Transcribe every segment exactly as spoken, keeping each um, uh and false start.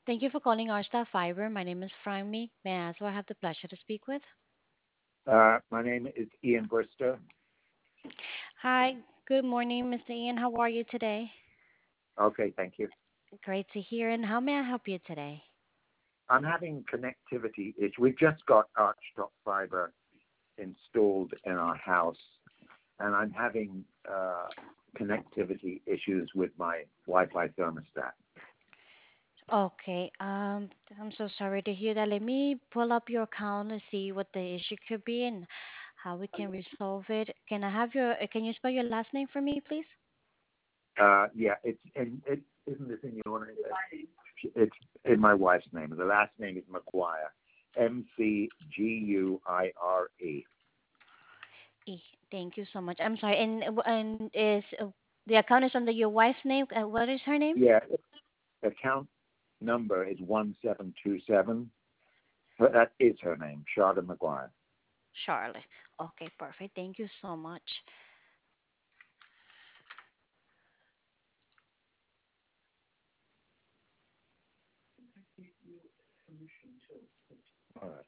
Thank you for calling Arsta Fiber. My name is Franmy. May I ask who I have the pleasure to speak with? Uh, my name is Ian Brister. Hi, good morning, mister Ian. How are you today? Okay, thank you. Great to hear. And how may I help you today? I'm having connectivity issues. We've just got Archtop fiber installed in our house, and I'm having uh, connectivity issues with my Wi-Fi thermostat. Okay, um, I'm so sorry to hear that. Let me pull up your account and see what the issue could be and how we can resolve it. Can I have your, uh, can you spell your last name for me, please? Uh, yeah, it's in, it isn't this in your name? It's in my wife's name. The last name is McGuire, M C G U I R E. E. Thank you so much. I'm sorry. And uh, and is uh, the account is under your wife's name? Uh, what is her name? Yeah, account number is one seven two seven. But that is her name, Sharda McGuire. Charlotte. Okay, perfect. Thank you so much. All right.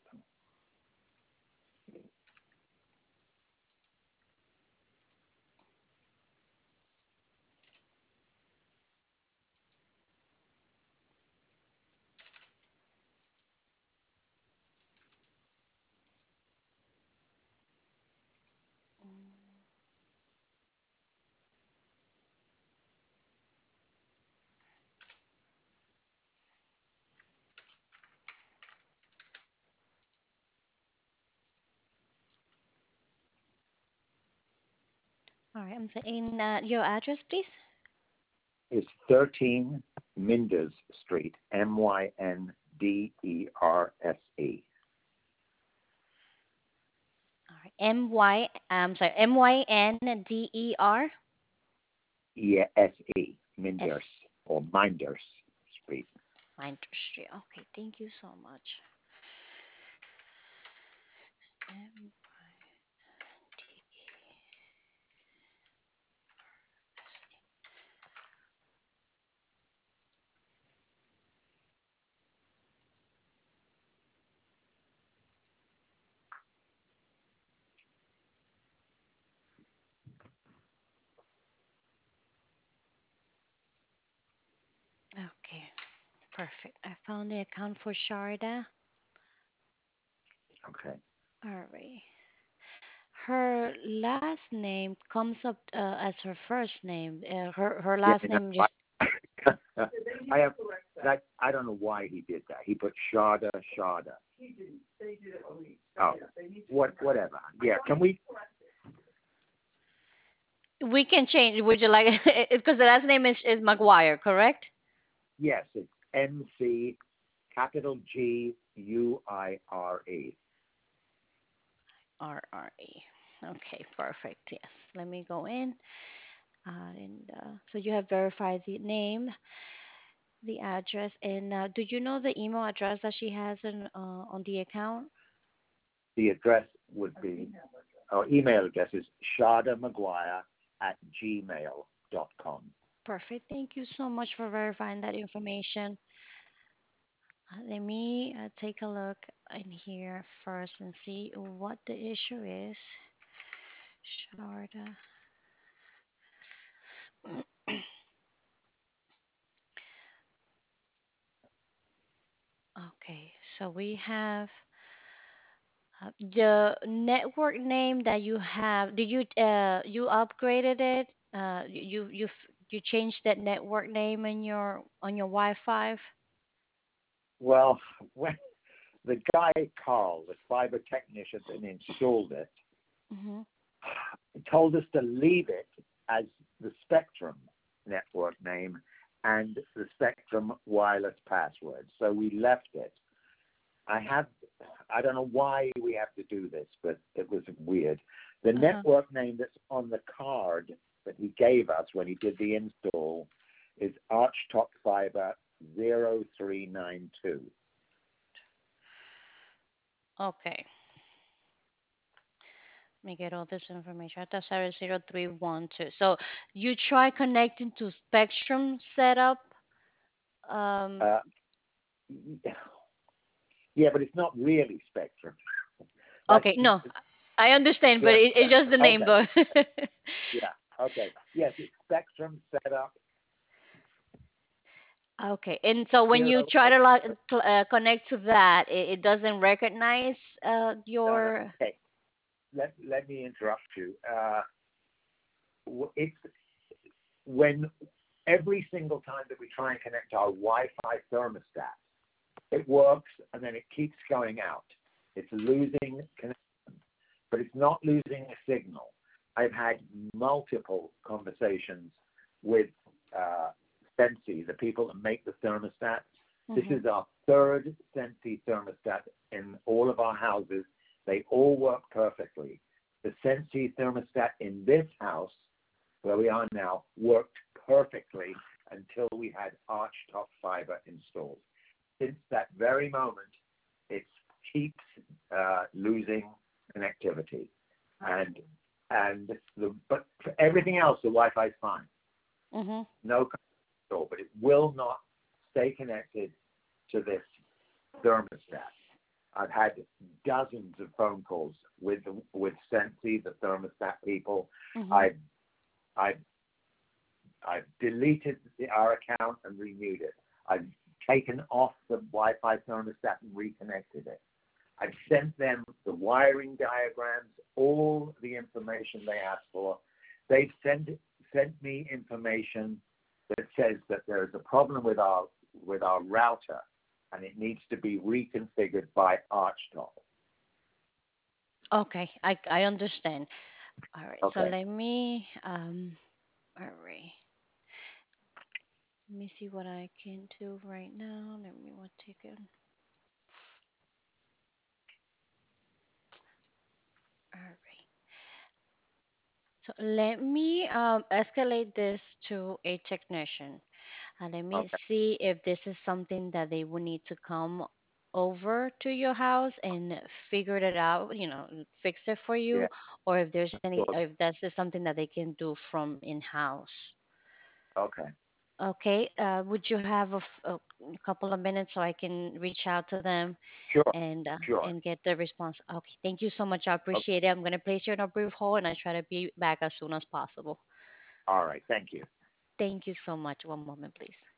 All right, I'm saying uh, your address, please. It's thirteen Minders Street, M Y N D E R S E. All right, M Y. I'm sorry, M Y N D E R Yeah, S E, S. Minders, or Minders Street. Industry. Okay, thank you so much. M- Okay, perfect. I found the account for Sharda. Okay. All right. Her last name comes up uh, as her first name. Uh, her her Yeah, last I know. name I, just. I have that. I don't know why he did that. He put Sharda, Sharda. Oh, what, whatever. Yeah, can we? We can change. Would you like? Because the last name is is McGuire, correct? Yes, it's M C capital G U I R E. R R E. Okay, perfect. Yes. Let me go in. Uh, and uh, so you have verified the name, the address, and uh, do you know the email address that she has in, uh, on the account? The address would be, our email address is Sharda McGuire at gmail dot com. Perfect. Thank you so much for verifying that information. Uh, let me uh, take a look in here first and see what the issue is. Sharda. Okay, so we have uh, the network name that you have. Did you uh you upgraded it? Uh, you you f- you changed that network name in your on your Wi-Fi? Well, when the guy, Carl, the fiber technician that installed it, Mm-hmm. told us to leave it as the Spectrum network name and the Spectrum wireless password. So we left it. I have, I don't know why we have to do this, but it was weird. The Uh-huh. network name that's on the card that he gave us when he did the install is Archtop Fiber zero three nine two. Okay. Let me get all this information. That's zero zero three one two. So you try connecting to Spectrum setup. Um, Uh, Yeah, but it's not really Spectrum. That's Okay, no, I understand, but yeah, it, yeah. it's just the name Okay, though. yeah, okay. Yes, it's Spectrum set up Okay, and so when you zero try eight. to log, cl- uh, connect to that, it, it doesn't recognize uh, No, no. your. Okay, let let me interrupt you. Uh, it's when every single time that we try and connect our Wi-Fi thermostat, it works and then it keeps going out. It's losing connection, but it's not losing a signal. I've had multiple conversations with uh, Sensi, the people that make the thermostats. This Hmm. is our third Sensi thermostat in all of our houses. They all work perfectly. The Sensi thermostat in this house, where we are now, worked perfectly until we had arch top fiber installed. Since that very moment, it keeps uh, losing connectivity, and and the, but for everything else, the Wi-Fi is fine, Hmm. no control, but it will not stay connected to this thermostat. I've had dozens of phone calls with with Sensi, the thermostat people. Hmm. I've I've I've deleted the, our account and renewed it. I've taken off the Wi-Fi thermostat and reconnected it. I've sent them the wiring diagrams, all the information they asked for. They've sent sent me information that says that there is a problem with our with our router and it needs to be reconfigured by ArchTop. Okay, I I understand. All right, so Okay. let me um. All right, let me see what I can do right now. Let me one second. All right. So let me um, escalate this to a technician. And let me Okay. see if this is something that they will need to come over to your house and figure it out, you know, fix it for Yeah. you, or if there's any, Sure. if that's just something that they can do from in-house. Okay. Okay, uh, would you have a, f- a couple of minutes so I can reach out to them Sure. and uh, Sure. and get the response? Okay, thank you so much. I Okay. appreciate it. I'm gonna place you on a brief hold, and I try to be back as soon as possible. All right. Thank you. Thank you so much. One moment, please.